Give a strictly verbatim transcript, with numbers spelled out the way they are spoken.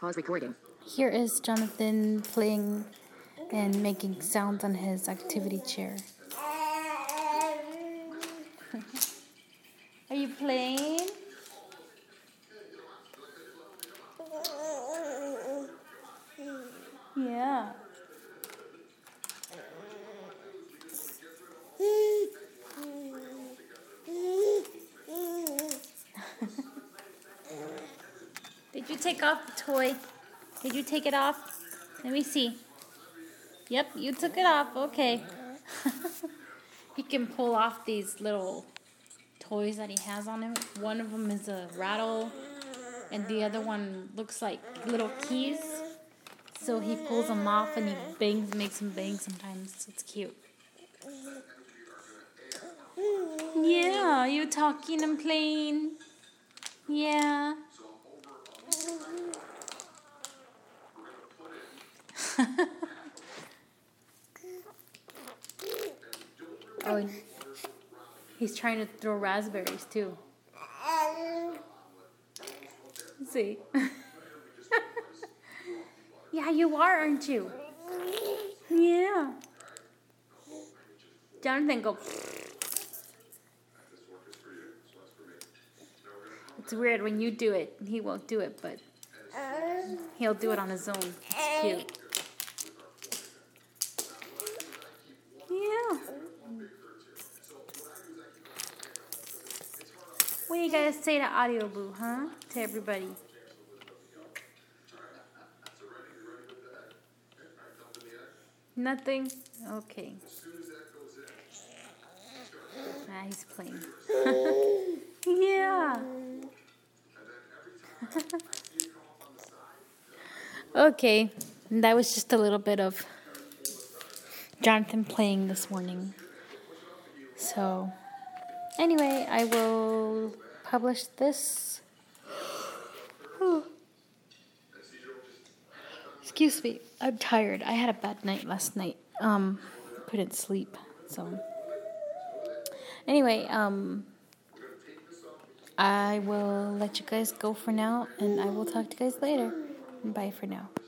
Pause recording. Here is Jonathan playing and making sounds on his activity chair. Are you playing? Yeah. Did you take off the toy? Did you take it off? Let me see. Yep, you took it off. Okay. He can pull off these little toys that he has on him. One of them is a rattle, and the other one looks like little keys. So he pulls them off and he bangs, makes them bang sometimes. It's cute. Yeah, you talking and playing? Yeah. Oh, he's trying to throw raspberries too. See? Yeah, you are, aren't you? Yeah. Jonathan, go. It's weird when you do it. He won't do it, but he'll do it on his own. It's cute. Yeah. What do you guys say to Audio Boo, huh? To everybody. Nothing? Okay. Ah, he's playing. Yeah. Okay. That was just a little bit of Jonathan playing this morning. So, anyway, I will publish this. Excuse me, I'm tired. I had a bad night last night. Um, couldn't sleep. So, anyway, um, I will let you guys go for now, and I will talk to you guys later. Bye for now.